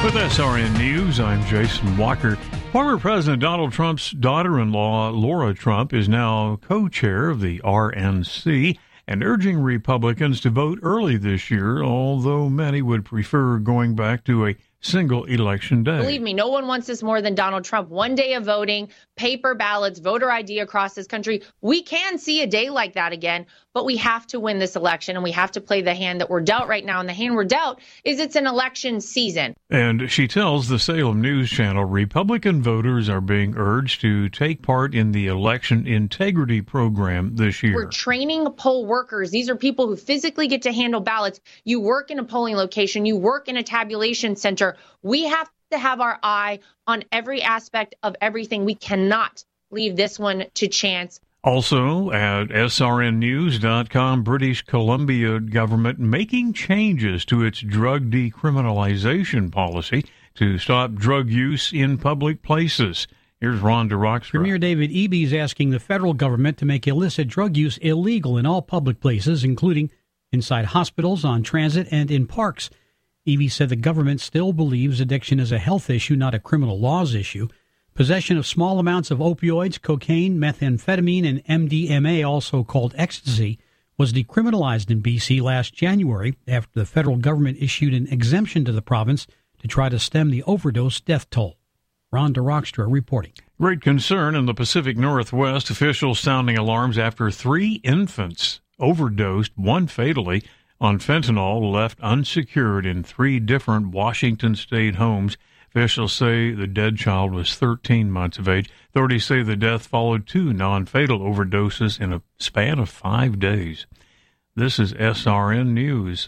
With SRN News, I'm Jason Walker. Former President Donald Trump's daughter-in-law, Laura Trump, is now co-chair of the RNC and urging Republicans to vote early this year, although many would prefer going back to a single election day. Believe me, no one wants this more than Donald Trump. One day of voting, paper ballots, voter ID across this country. We can see a day like that again, but we have to win this election and we have to play the hand that we're dealt right now. And the hand we're dealt is it's an election season. And she tells the Salem News Channel Republican voters are being urged to take part in the election integrity program this year. We're training poll workers. These are people who physically get to handle ballots. You work in a polling location. You work in a tabulation center. We have to have our eye on every aspect of everything. We cannot leave this one to chance. Also at srnnews.com, British Columbia government making changes to its drug decriminalization policy to stop drug use in public places. Here's Ron DeRockstra. Premier David Eby is asking the federal government to make illicit drug use illegal in all public places, including inside hospitals, on transit, and in parks. Eby said the government still believes addiction is a health issue, not a criminal laws issue. Possession of small amounts of opioids, cocaine, methamphetamine, and MDMA, also called ecstasy, was decriminalized in B.C. last January after the federal government issued an exemption to the province to try to stem the overdose death toll. Ron DeRockstra reporting. Great concern in the Pacific Northwest. Officials sounding alarms after 3 infants overdosed, one fatally, on fentanyl left unsecured in 3 different Washington state homes. Officials say the dead child was 13 months of age. Authorities say the death followed 2 non-fatal overdoses in a span of 5 days. This is SRN News.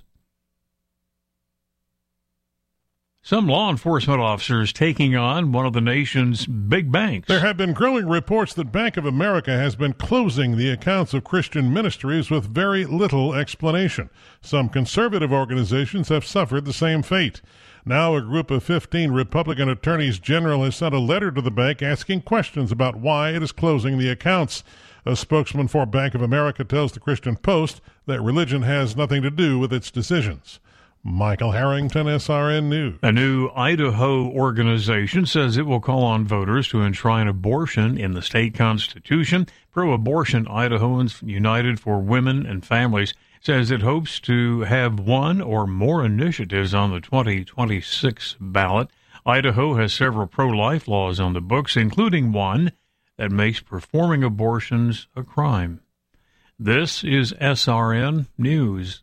Some law enforcement officers taking on one of the nation's big banks. There have been growing reports that Bank of America has been closing the accounts of Christian ministries with very little explanation. Some conservative organizations have suffered the same fate. Now a group of 15 Republican attorneys general has sent a letter to the bank asking questions about why it is closing the accounts. A spokesman for Bank of America tells the Christian Post that religion has nothing to do with its decisions. Michael Harrington, SRN News. A new Idaho organization says it will call on voters to enshrine abortion in the state constitution. Pro-abortion Idahoans United for Women and Families says it hopes to have one or more initiatives on the 2026 ballot. Idaho has several pro-life laws on the books, including one that makes performing abortions a crime. This is SRN News.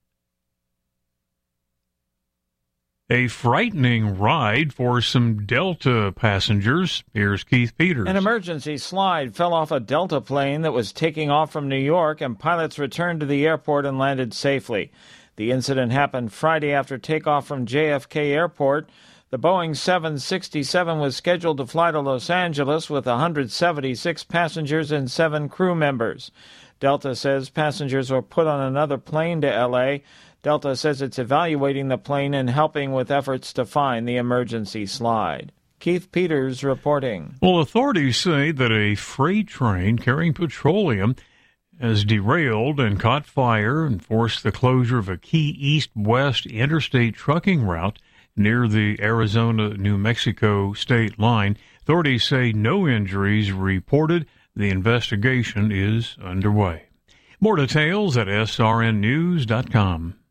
A frightening ride for some Delta passengers. Here's Keith Peters. An emergency slide fell off a Delta plane that was taking off from New York, and pilots returned to the airport and landed safely. The incident happened Friday after takeoff from JFK Airport. The Boeing 767 was scheduled to fly to Los Angeles with 176 passengers and 7 crew members. Delta says passengers were put on another plane to L.A. Delta says it's evaluating the plane and helping with efforts to find the emergency slide. Keith Peters reporting. Well, authorities say that a freight train carrying petroleum has derailed and caught fire and forced the closure of a key east-west interstate trucking route near the Arizona-New Mexico state line. Authorities say no injuries reported. The investigation is underway. More details at srnnews.com.